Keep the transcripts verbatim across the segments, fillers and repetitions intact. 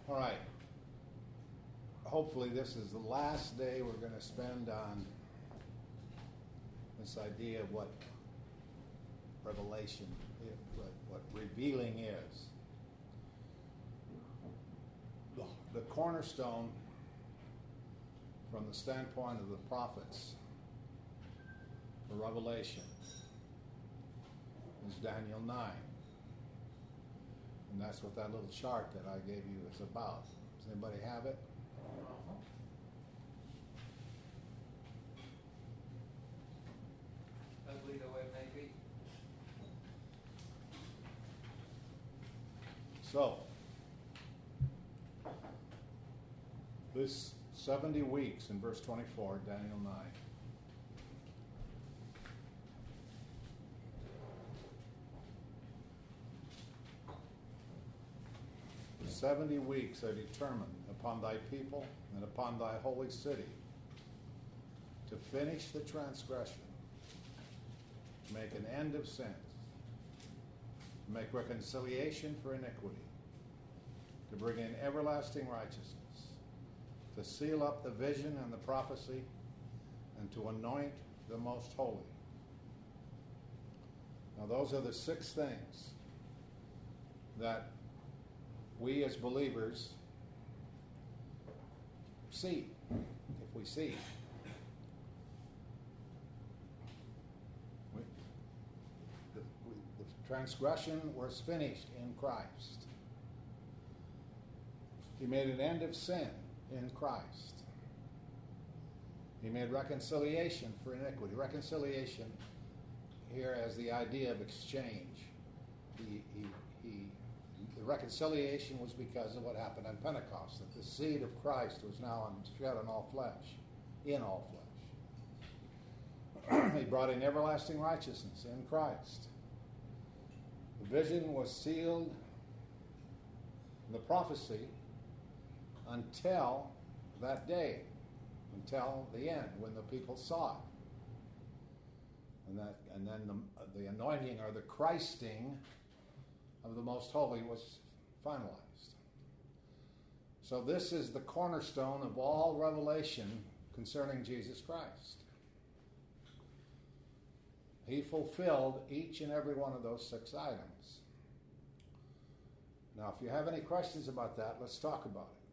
All right. Hopefully this is the last day we're going to spend on this idea of what revelation, what, what revealing is. The, the cornerstone from the standpoint of the prophets for revelation is Daniel nine. And that's what that little chart that I gave you is about. Does anybody have it? Ugly though it may be. So, this seventy weeks in verse twenty-four, Daniel nine. Seventy weeks are determined upon thy people and upon thy holy city to finish the transgression, to make an end of sins, to make reconciliation for iniquity, to bring in everlasting righteousness, to seal up the vision and the prophecy, and to anoint the most holy. Now those are the six things that we as believers see, if we see. We, the, we, the transgression was finished in Christ. He made an end of sin in Christ. He made reconciliation for iniquity. Reconciliation here as the idea of exchange. He, he, he The reconciliation was because of what happened on Pentecost, that the seed of Christ was now shed on all flesh, in all flesh. He brought in everlasting righteousness in Christ. The vision was sealed, the prophecy, until that day, until the end, when the people saw it. And that, and then the, the anointing or the Christing of the Most Holy was finalized. So this is the cornerstone of all revelation concerning Jesus Christ. He fulfilled each and every one of those six items. Now, if you have any questions about that, let's talk about it.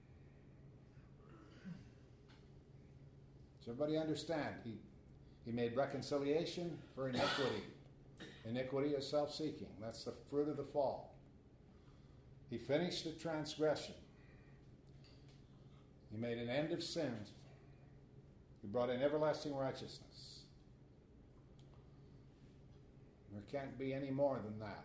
Does everybody understand? He, he made reconciliation for iniquity. Iniquity is self-seeking. That's the fruit of the fall. He finished the transgression. He made an end of sins. He brought in everlasting righteousness. There can't be any more than that.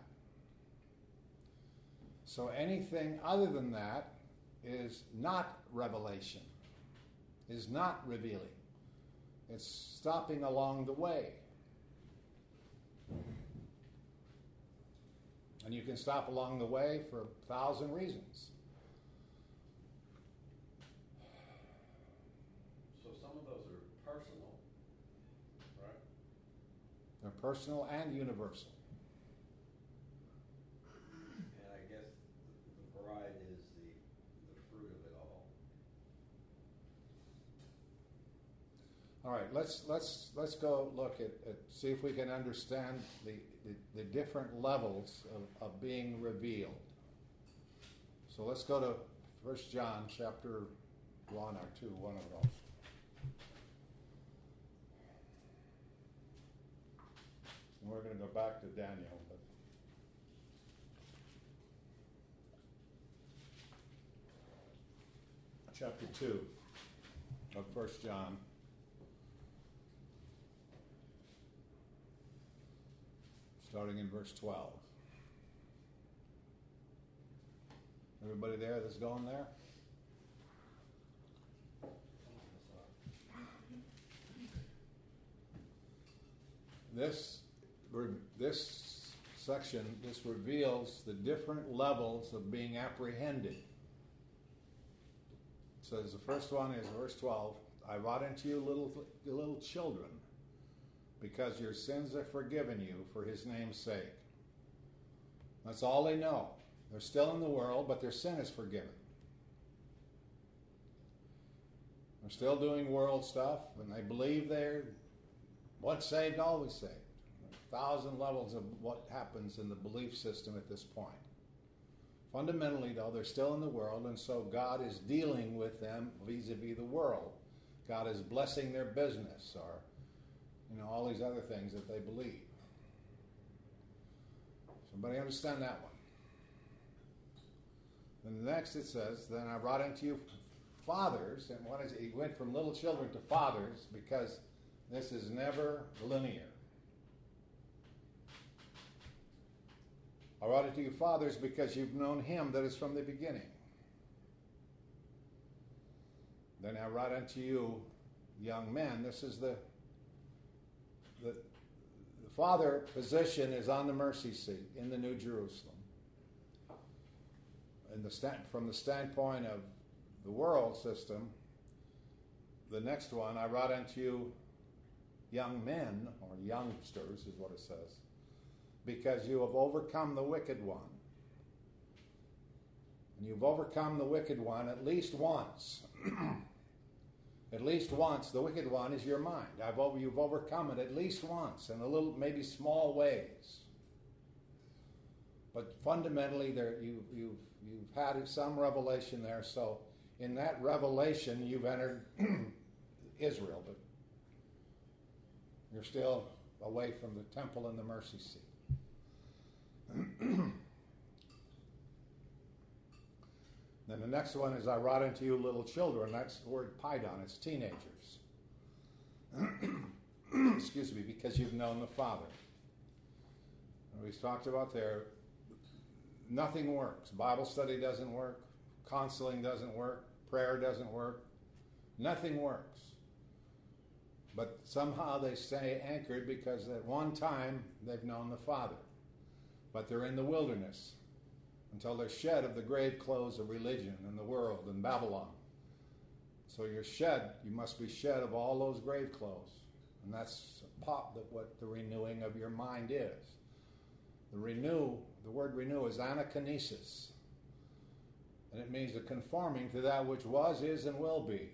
So anything other than that is not revelation, is not revealing. It's stopping along the way. And you can stop along the way for a thousand reasons. So some of those are personal, right? They're personal and universal. And I guess the bride is the, the fruit of it all. All right, let's let's let's go look at, at see if we can understand the, the, the different levels of, of being revealed. So let's go to First John chapter one or two, one of those. And we're going to go back to Daniel, but chapter two of First John. Starting in verse twelve. Everybody there that's going there? This, this section, this reveals the different levels of being apprehended. It says the first one is verse twelve. I write unto you little, little children, because your sins are forgiven you for his name's sake. That's all they know. They're still in the world, but their sin is forgiven. They're still doing world stuff, and they believe they're once saved, always saved. A thousand levels of what happens in the belief system at this point. Fundamentally, though, they're still in the world, and so God is dealing with them vis-a-vis the world. God is blessing their business, or you know, all these other things that they believe. Somebody understand that one? And the next it says, then I brought unto you fathers, and what is it? He went from little children to fathers because this is never linear. I brought it to you fathers because you've known him that is from the beginning. Then I write unto you young men. This is the the, the father position is on the mercy seat in the New Jerusalem. And the stand, from the standpoint of the world system, the next one, I write unto you young men, or youngsters is what it says, because you have overcome the wicked one. And you've overcome the wicked one at least once. At least once. The wicked one is your mind. I've over, you've overcome it at least once in a little, maybe small ways. But fundamentally, there you, you've, you've had some revelation there. So in that revelation, you've entered Israel, but you're still away from the temple and the mercy seat. Then the next one is, I write unto you little children. That's the word paidon. It's teenagers. Excuse me, because you've known the Father. And we've talked about there, nothing works. Bible study doesn't work. Counseling doesn't work. Prayer doesn't work. Nothing works. But somehow they stay anchored because at one time they've known the Father. But they're in the wilderness until they're shed of the grave clothes of religion and the world and Babylon. So you're shed, you must be shed of all those grave clothes. And that's pop that what the renewing of your mind is. The renew, the word renew is anakinesis. And it means the conforming to that which was, is, and will be.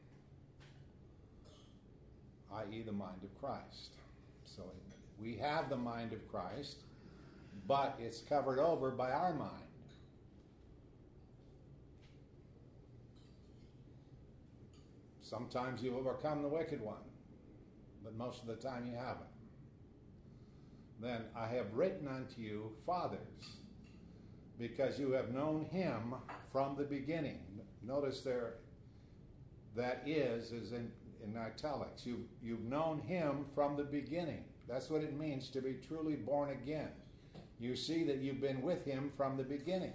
that is the mind of Christ. So we have the mind of Christ, but it's covered over by our mind. Sometimes you overcome the wicked one, but most of the time you haven't. Then I have written unto you, fathers, because you have known him from the beginning. Notice there, that is, is in, in italics. You've, you've known him from the beginning. That's what it means to be truly born again. You see that you've been with him from the beginning.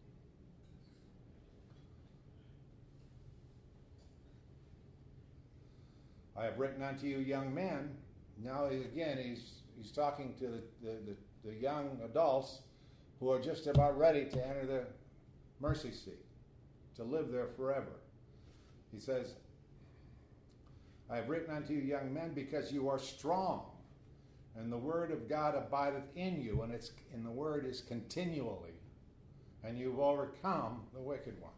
I have written unto you young men. Now again, he's he's talking to the, the, the, the young adults who are just about ready to enter the mercy seat, to live there forever. He says, I have written unto you young men because you are strong, and the word of God abideth in you, and it's and the word is continually, and you've overcome the wicked one.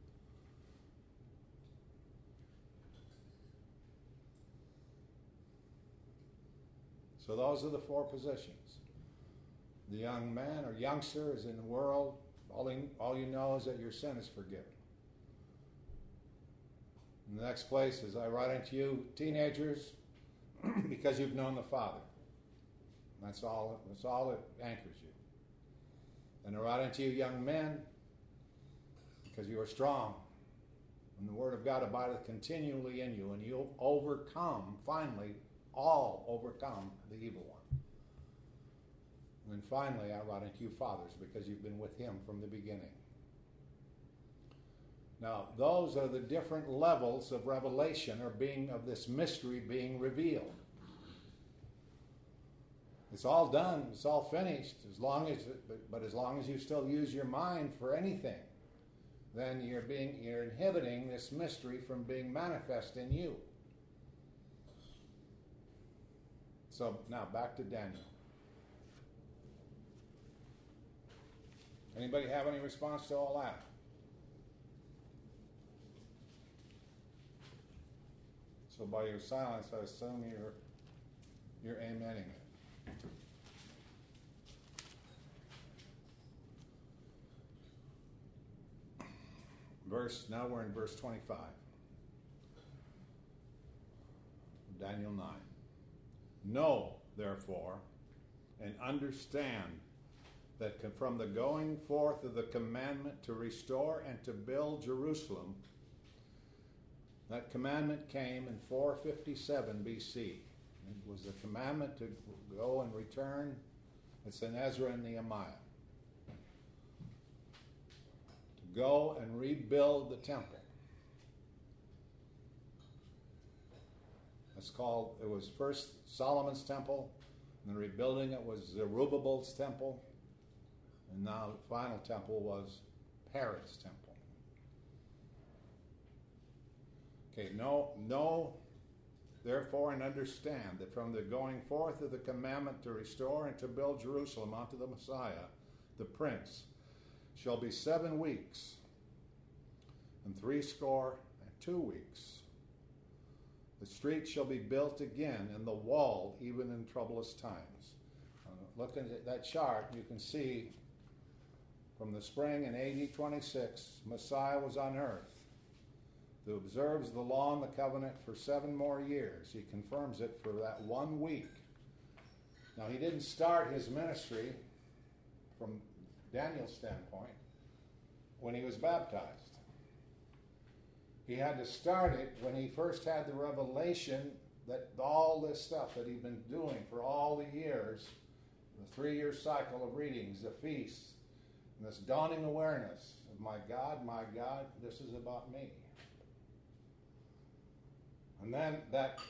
So those are the four positions. The young man or youngster is in the world. All, he, all you know is that your sin is forgiven. And the next place is, I write unto you, teenagers, because you've known the Father. That's all, that's all that anchors you. And I write unto you, young men, because you are strong. And the word of God abideth continually in you, and you'll overcome, finally, all overcome the evil one. And then finally, I write unto you, fathers, because you've been with him from the beginning. Now, those are the different levels of revelation or being of this mystery being revealed. It's all done. It's all finished. As long as, but, but as long as you still use your mind for anything, then you're being you're inhibiting this mystery from being manifest in you. So now back to Daniel. Anybody have any response to all that? So by your silence, I assume you're you're amening it. Verse. Now we're in verse twenty-five. Daniel nine. Know, therefore, and understand that from the going forth of the commandment to restore and to build Jerusalem, that commandment came in four fifty-seven B C. It was the commandment to go and return. It's in Ezra and Nehemiah. To go and rebuild the temple. It's called, it was first Solomon's temple, and the rebuilding it was Zerubbabel's temple, and now the final temple was Herod's temple. Okay, know, know, therefore, and understand that from the going forth of the commandment to restore and to build Jerusalem unto the Messiah, the Prince, shall be seven weeks, and threescore and two weeks. The street shall be built again, and the wall even in troublous times. Uh, looking at that chart, you can see from the spring in A D twenty-six, Messiah was on earth, who observes the law and the covenant for seven more years. He confirms it for that one week. Now, he didn't start his ministry from Daniel's standpoint when he was baptized. He had to start it when he first had the revelation that all this stuff that he'd been doing for all the years, the three-year cycle of readings, the feasts, and this dawning awareness of, my God, my God, this is about me. And then that,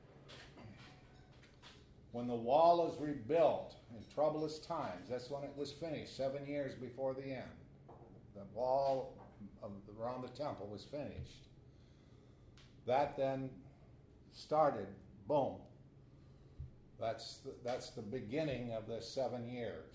when the wall is rebuilt in troublous times, that's when it was finished, seven years before the end. The wall of, around the temple was finished. That then started, boom. That's the, that's the beginning of the seven years.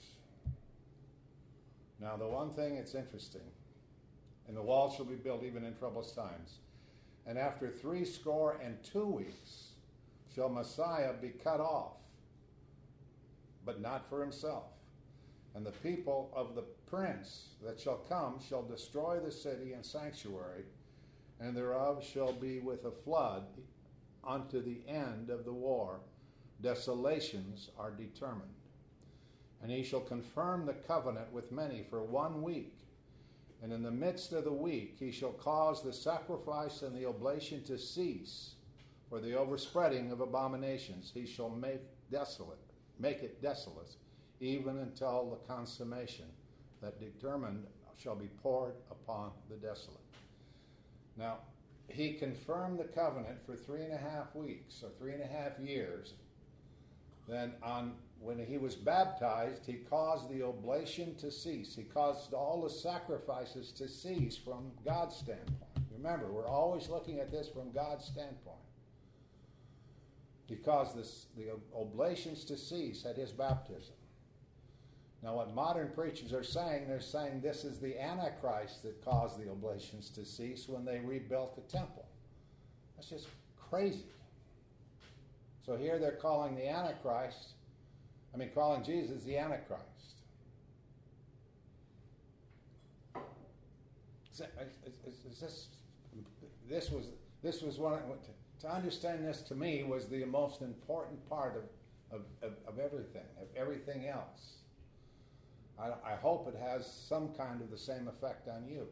Now, the one thing that's interesting, and the wall shall be built even in troublous times, and after three score and two weeks shall Messiah be cut off, but not for himself. And the people of the prince that shall come shall destroy the city and sanctuary, and thereof shall be with a flood unto the end of the war. Desolations are determined. And he shall confirm the covenant with many for one week. And in the midst of the week he shall cause the sacrifice and the oblation to cease for the overspreading of abominations. He shall make desolate, make it desolate, even until the consummation that determined shall be poured upon the desolate. Now, he confirmed the covenant for three and a half weeks, or three and a half years. Then on when he was baptized, he caused the oblation to cease. He caused all the sacrifices to cease from God's standpoint. Remember, we're always looking at this from God's standpoint. He caused this, the oblations to cease at his baptism. Now, what modern preachers are saying, they're saying this is the Antichrist that caused the oblations to cease when they rebuilt the temple. That's just crazy. So here they're calling the Antichrist, I mean, calling Jesus the Antichrist. It's just, this was this was one to understand this to me was the most important part of of, of, of everything, of everything else. I, I hope it has some kind of the same effect on you.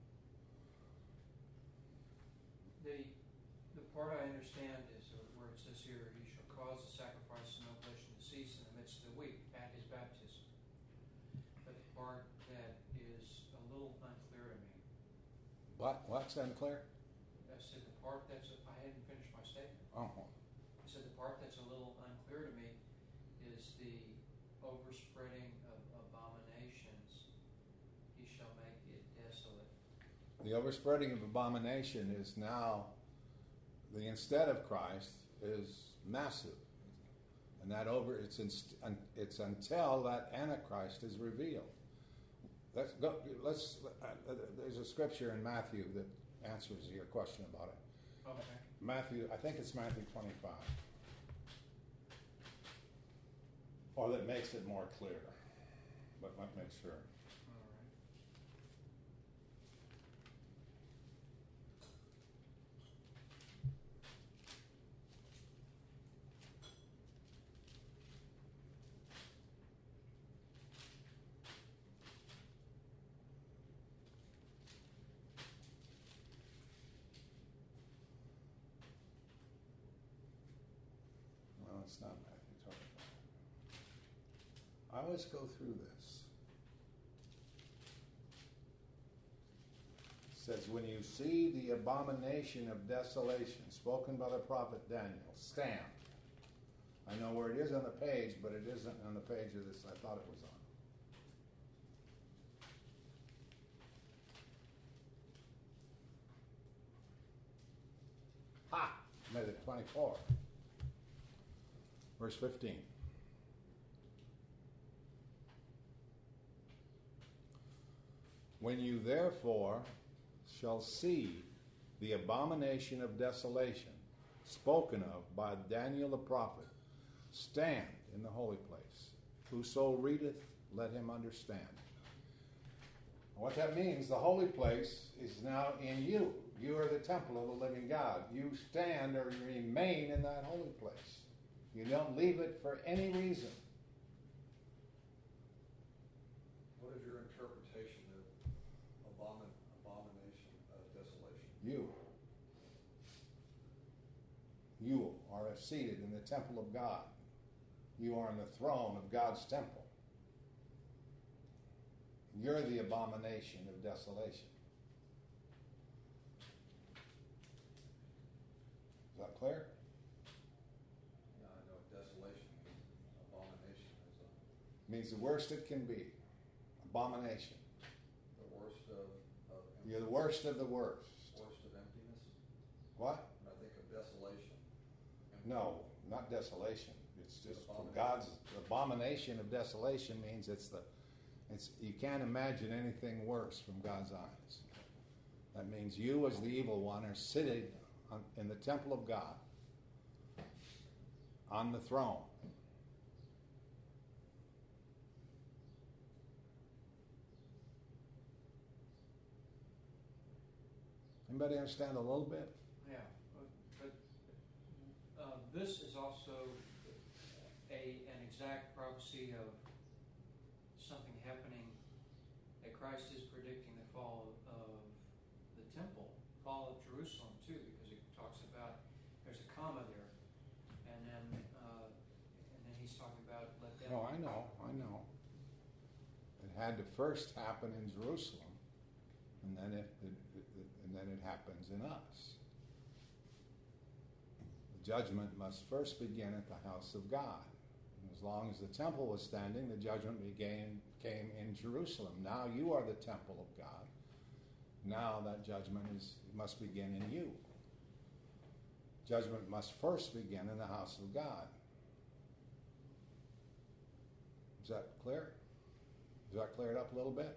The the part I understand is where it says here, he shall cause the sacrifice and oblation to cease in the midst of the week at his baptism. But the part that is a little unclear to me. What? What's unclear? I said the part that's, I hadn't finished my statement. Oh. I said the part that's a little unclear to me is the overspreading of abominations. He shall make it desolate. The overspreading of abomination is now, the instead of Christ is massive. And that over, it's in, it's until that Antichrist is revealed. Let's go, let's, uh, there's a scripture in Matthew that answers your question about it. Okay. Matthew, I think it's Matthew twenty-five. Or that makes it more clear. But let me make sure. All right. No, it's not Matthew twenty-five. I always go through this. It says, when you see the abomination of desolation spoken by the prophet Daniel, stand. I know where it is on the page, but it isn't on the page of this I thought it was on. Ha! Made it twenty-four. Verse fifteen. When you therefore shall see the abomination of desolation spoken of by Daniel the prophet, stand in the holy place. Whoso readeth, let him understand. What that means, the holy place is now in you. You are the temple of the living God. You stand or you remain in that holy place. You don't leave it for any reason. What is your interpretation of abomin, abomination of desolation? You. You are seated in the temple of God. You are on the throne of God's temple. You're the abomination of desolation. Is that clear? Yeah, I know desolation means abomination is a, Means the worst it can be. Abomination. the worst of, of empty- You're the worst of the worst. worst of emptiness. What? When I think of desolation. No, not desolation. It's just from Abomination. God's abomination of desolation means it's the it's you can't imagine anything worse from God's eyes. That means you as the evil one are sitting on, in the temple of God on the throne. Anybody understand a little bit? Yeah, but, but uh, this is also a an exact prophecy of something happening that Christ is predicting the fall of the temple, fall of Jerusalem too, because it talks about there's a comma there, and then uh, and then he's talking about let them. No, I know, I know. It had to first happen in Jerusalem, and then it, it, it, it and then it happens in us. The judgment must first begin at the house of God. And as long as the temple was standing, the judgment began came in Jerusalem. Now you are the temple of God. Now that judgment is must begin in you. Judgment must first begin in the house of God. Is that clear? Does that clear it up a little bit?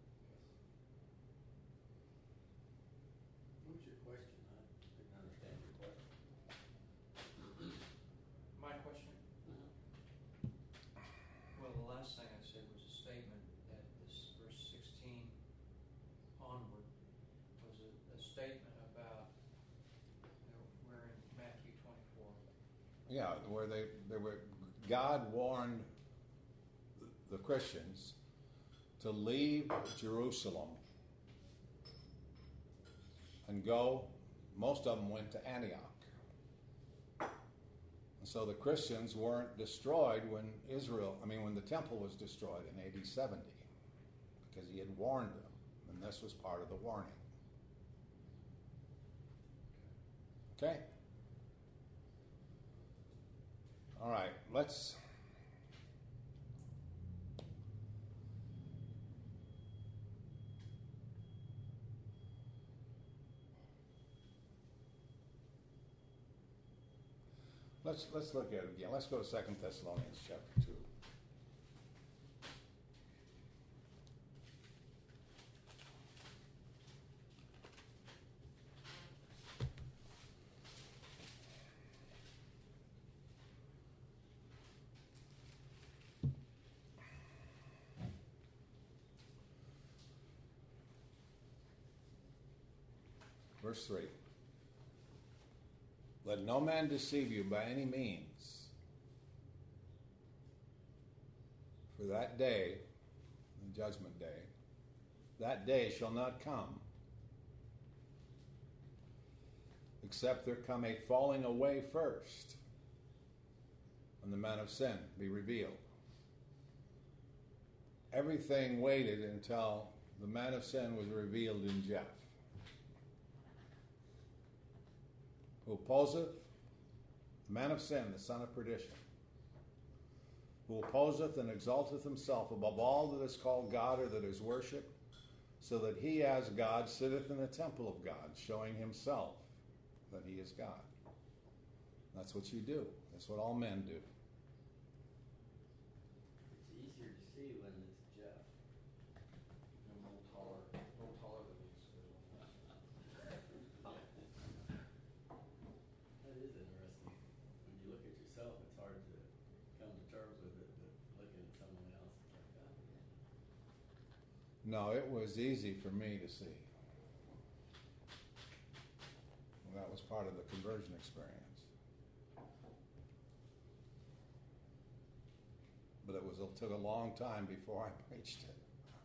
What's your question? I didn't understand your question. My question. Well, the last thing I said was a statement that this verse sixteen onward was a, a statement about, you know, we're in Matthew twenty-four. Yeah, where they, they were, God warned the Christians to leave Jerusalem and go. Most of them went to Antioch. And so the Christians weren't destroyed when Israel, I mean, when the temple was destroyed in A D seventy, because he had warned them, and this was part of the warning. Okay? All right, let's. Let's let's look at it again. Let's go to Second Thessalonians chapter two. Verse three. Let no man deceive you by any means. For that day, the judgment day, that day shall not come, except there come a falling away first, and the man of sin be revealed. Everything waited until the man of sin was revealed in Jeff, who opposeth the man of sin, the son of perdition, who opposeth and exalteth himself above all that is called God or that is worshipped, so that he as God sitteth in the temple of God, showing himself that he is God. That's what you do. That's what all men do. It's easier to see when it's Jeff. I'm a little taller, a little taller than you, so. That is interesting. When you look at yourself, it's hard to come to terms with it, but looking at someone else, it's like, oh, yeah. No, it was easy for me to see. That was part of the conversion experience. But it was it took a long time before I preached it.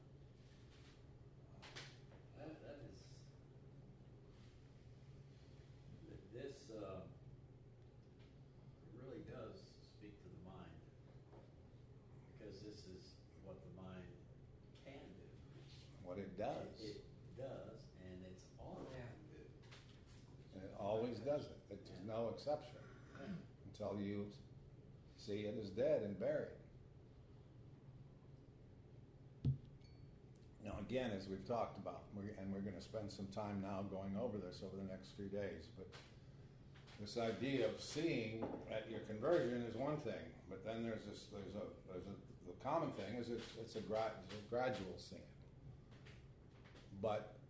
That, that is, th- this, uh, really does speak to the mind. Because this is what the mind can do. What it does. It, it does, and it's all it can do. And it always does it. It's no exception until you see it as dead and buried. Now, again, as we've talked about, we're, and we're going to spend some time now going over this over the next few days, but this idea of seeing at your conversion is one thing, but then there's this, there's a, there's a, the common thing is it's, it's a, gra- it's a gradual seeing. But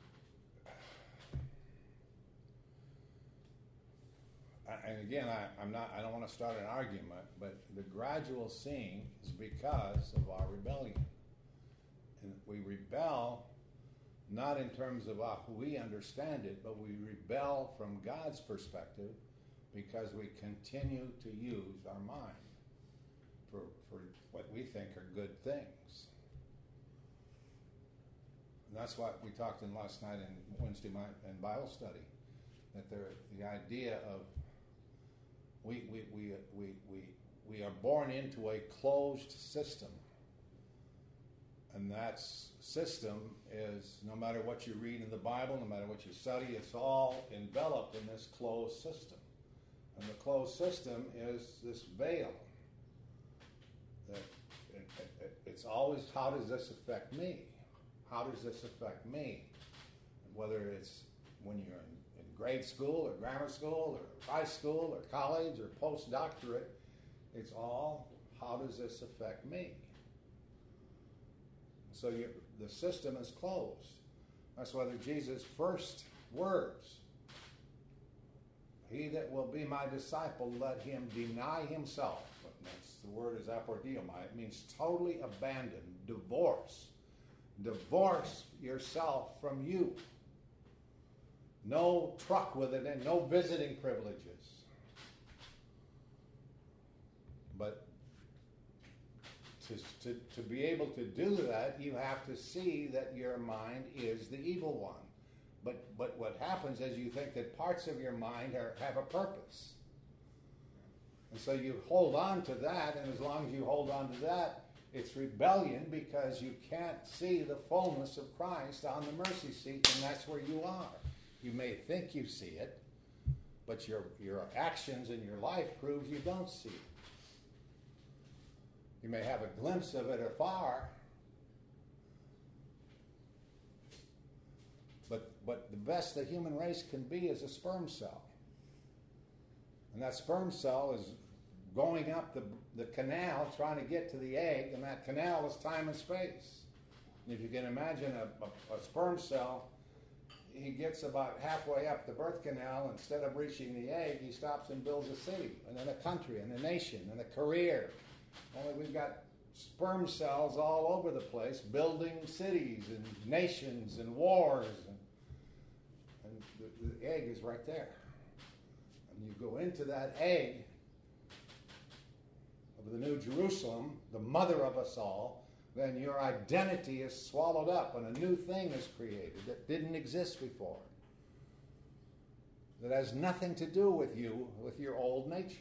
and again, I, I'm not. I don't want to start an argument, but the gradual seeing is because of our rebellion, and we rebel not in terms of how we understand it, but we rebel from God's perspective because we continue to use our mind for for what we think are good things. And that's what we talked in last night in Wednesday night in Bible study, that there, the idea of we we, we we we we are born into a closed system, and that system is, no matter what you read in the Bible, no matter what you study, it's all enveloped in this closed system. And the closed system is this veil. That it, it, it's always, how does this affect me? How does this affect me? Whether it's when you're in, in grade school or grammar school or high school or college or postdoctorate, it's all, how does this affect me? So you, the system is closed. That's why Jesus' first words, he that will be my disciple, let him deny himself. That's, the word is apordiomai. It means totally abandon, divorce. Divorce yourself from you. No truck with it and no visiting privileges. But to, to, to be able to do that, you have to see that your mind is the evil one. But but what happens is you think that parts of your mind are, have a purpose. And so you hold on to that, and as long as you hold on to that, it's rebellion because you can't see the fullness of Christ on the mercy seat, and that's where you are. You may think you see it, but your your actions in your life proves you don't see it. You may have a glimpse of it afar, but but the best the human race can be is a sperm cell. And that sperm cell is going up the, the canal trying to get to the egg, and that canal is time and space. And if you can imagine a, a, a sperm cell, he gets about halfway up the birth canal. Instead of reaching the egg, he stops and builds a city, and then a country, and a nation, and a career. Only we've got sperm cells all over the place, building cities and nations and wars. And, and the, the egg is right there. And you go into that egg of the New Jerusalem, the mother of us all, then your identity is swallowed up and a new thing is created that didn't exist before. That has nothing to do with you, with your old nature.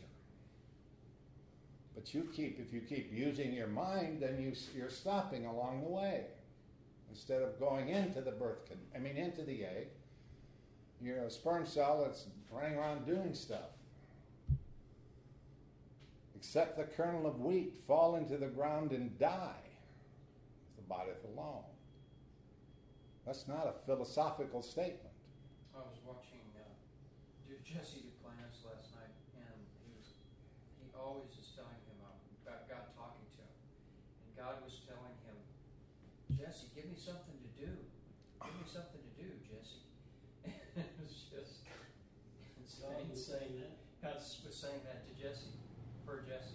But you keep, if you keep using your mind, then you, you're stopping along the way. Instead of going into the birth, con- I mean into the egg, you're a sperm cell that's running around doing stuff. Except the kernel of wheat fall into the ground and die, the abideth alone. That's not a philosophical statement. I was watching uh, Jesse Duplantis last night, and he was, he always is telling him about God talking to him. And God was telling him, Jesse, give me something to do. Give me something to do, Jesse. And it was just God insane. was saying that. God was saying that to Jesse, for Jesse.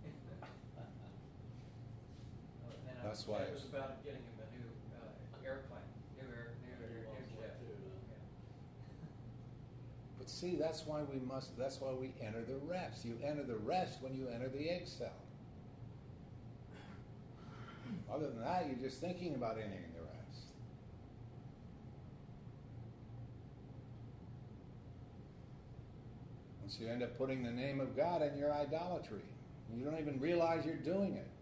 And I- That's why- It was about getting him a new uh, airplane, new air, new air, He new lost jet. one too, huh? Yeah. But see, that's why we must, that's why we enter the rest. You enter the rest when you enter the egg cell. Other than that, you're just thinking about entering the rest. And so you end up putting the name of God in your idolatry. You don't even realize you're doing it.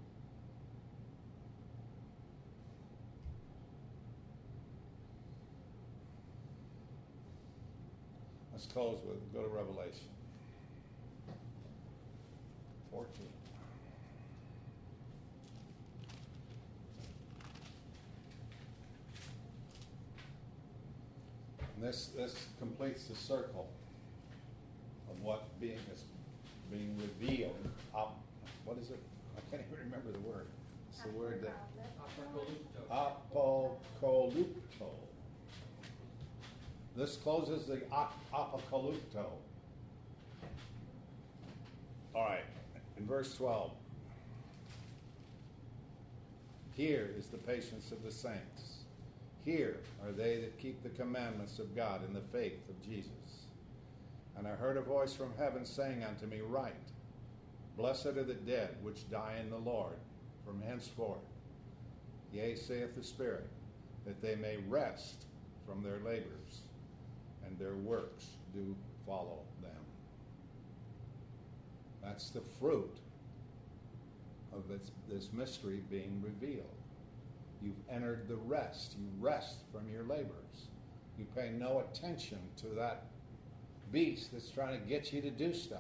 Let's close with, go to Revelation fourteen. And this this completes the circle of what being is being revealed. Up, what is it? I can't even remember the word. It's the word that Apocalypto. apocalypto. This closes the ap- apocalypto. All right, in verse twelve. Here is the patience of the saints. Here are they that keep the commandments of God in the faith of Jesus. And I heard a voice from heaven saying unto me, Write, Blessed are the dead which die in the Lord from henceforth. Yea, saith the Spirit, that they may rest from their labors, and their works do follow them. That's the fruit of this, this mystery being revealed. You've entered the rest. You rest from your labors. You pay no attention to that beast that's trying to get you to do stuff.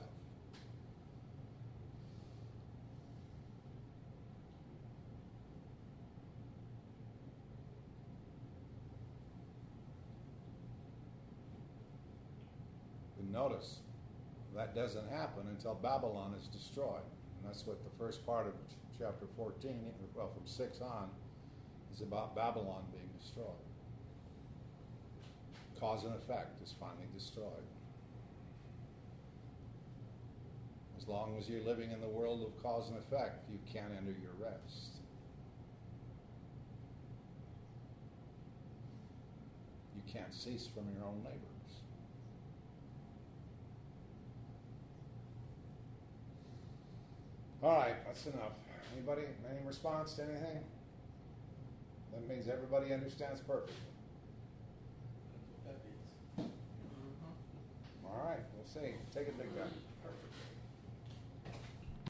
And notice, that doesn't happen until Babylon is destroyed. And that's what the first part of chapter fourteen, well, from six on, is about Babylon being destroyed. Cause and effect is finally destroyed. As long as you're living in the world of cause and effect, you can't enter your rest. You can't cease from your own labors. All right, that's enough. Anybody, any response to anything? That means everybody understands perfectly. That's what that means. Mhm. All right, we'll see. Take it, big guy. Perfect.